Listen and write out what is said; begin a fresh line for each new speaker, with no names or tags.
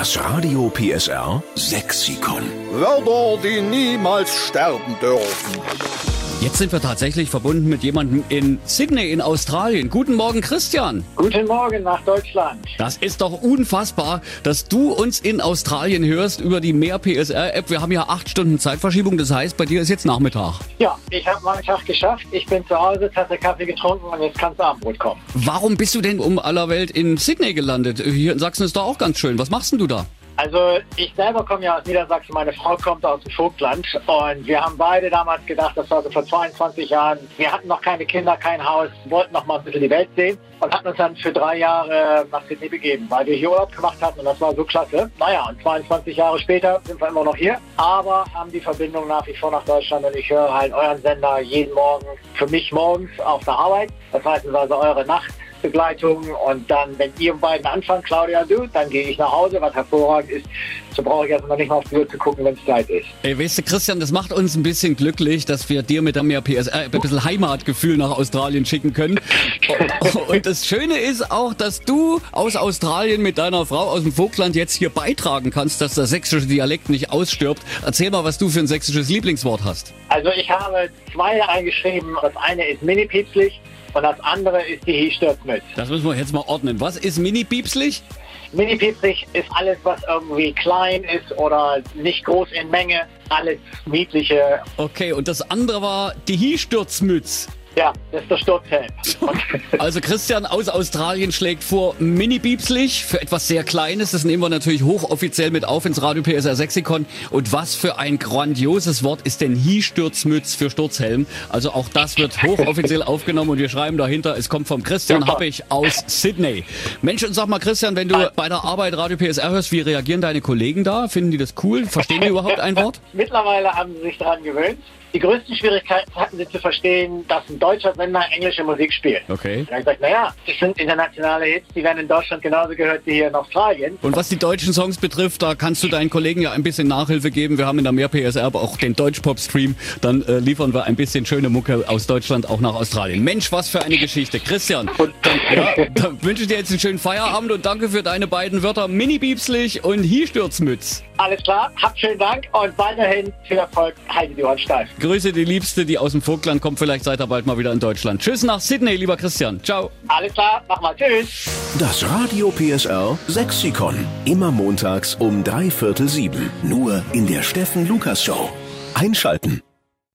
Das Radio PSR Sexikon.
Wörter, die niemals sterben dürfen.
Jetzt sind wir tatsächlich verbunden mit jemandem in Sydney in Australien. Guten Morgen, Christian.
Guten Morgen nach Deutschland.
Das ist doch unfassbar, dass du uns in Australien hörst über die Mehr PSR-App. Wir haben ja 8 Stunden Zeitverschiebung, das heißt, bei dir ist jetzt Nachmittag.
Ja, ich habe meinen Tag geschafft. Ich bin zu Hause, Tasse Kaffee getrunken und jetzt kann's Abendbrot kommen.
Warum bist du denn um aller Welt in Sydney gelandet? Hier in Sachsen ist doch auch ganz schön. Was machst denn du da?
Also ich selber komme ja aus Niedersachsen, meine Frau kommt aus dem Vogtland und wir haben beide damals gedacht, das war so vor 22 Jahren, wir hatten noch keine Kinder, kein Haus, wollten noch mal ein bisschen die Welt sehen und hatten uns dann für 3 Jahre nach Sydney begeben, weil wir hier Urlaub gemacht hatten und das war so klasse. Naja, und 22 Jahre später sind wir immer noch hier, aber haben die Verbindung nach wie vor nach Deutschland und ich höre halt euren Sender jeden Morgen, für mich morgens auf der Arbeit, das heißt also eure Nachtbegleitung und dann, wenn ihr beiden anfangt, Claudia und du, dann gehe ich nach Hause, was hervorragend ist. So brauche ich jetzt noch nicht mal auf die Uhr zu gucken, wenn es Zeit ist.
Ey, weißt du, Christian, das macht uns ein bisschen glücklich, dass wir dir mit der Mehr PSR ein bisschen Heimatgefühl nach Australien schicken können. Und das Schöne ist auch, dass du aus Australien mit deiner Frau aus dem Vogtland jetzt hier beitragen kannst, dass der sächsische Dialekt nicht ausstirbt. Erzähl mal, was du für ein sächsisches Lieblingswort hast.
Also ich habe 2 eingeschrieben. Das eine ist mini-piepslich und das andere ist die Hiestürzmütz.
Das müssen wir jetzt mal ordnen. Was ist mini-piepslich?
Mini-piepslich ist alles, was irgendwie klein ist oder nicht groß in Menge. Alles Niedliche.
Okay, und das andere war die Hiestürzmütz.
Ja, das ist der Sturzhelm.
Also Christian aus Australien schlägt vor mini-piepslich für etwas sehr Kleines. Das nehmen wir natürlich hochoffiziell mit auf ins Radio PSR Sexikon. Und was für ein grandioses Wort ist denn Hiestürzmütz für Sturzhelm? Also auch das wird hochoffiziell aufgenommen und wir schreiben dahinter, es kommt vom Christian Happig aus Sydney. Mensch, und sag mal Christian, wenn du bei der Arbeit Radio PSR hörst, wie reagieren deine Kollegen da? Finden die das cool? Verstehen die überhaupt ein Wort?
Mittlerweile haben sie sich daran gewöhnt. Die größten Schwierigkeiten hatten sie zu verstehen, dass ein deutscher Sender englische Musik spielt.
Okay.
Und dann habe ich gesagt, naja, das sind internationale Hits, die werden in Deutschland genauso gehört wie hier in Australien.
Und was die deutschen Songs betrifft, da kannst du deinen Kollegen ja ein bisschen Nachhilfe geben. Wir haben in der Mehr PSR aber auch den Deutschpop-Stream. Dann liefern wir ein bisschen schöne Mucke aus Deutschland auch nach Australien. Mensch, was für eine Geschichte. Christian, dann wünsche ich dir jetzt einen schönen Feierabend und danke für deine beiden Wörter Mini-Biepslich und Hiestürzmütz.
Alles klar, habt schönen Dank und weiterhin viel Erfolg. Haltet die Ohren steif.
Grüße die Liebste, die aus dem Vogtland kommt. Vielleicht seid ihr bald mal wieder in Deutschland. Tschüss nach Sydney, lieber Christian. Ciao.
Alles klar, mach mal. Tschüss.
Das Radio PSR Sexikon. Immer montags um 6:45. Nur in der Steffen Lukas Show. Einschalten.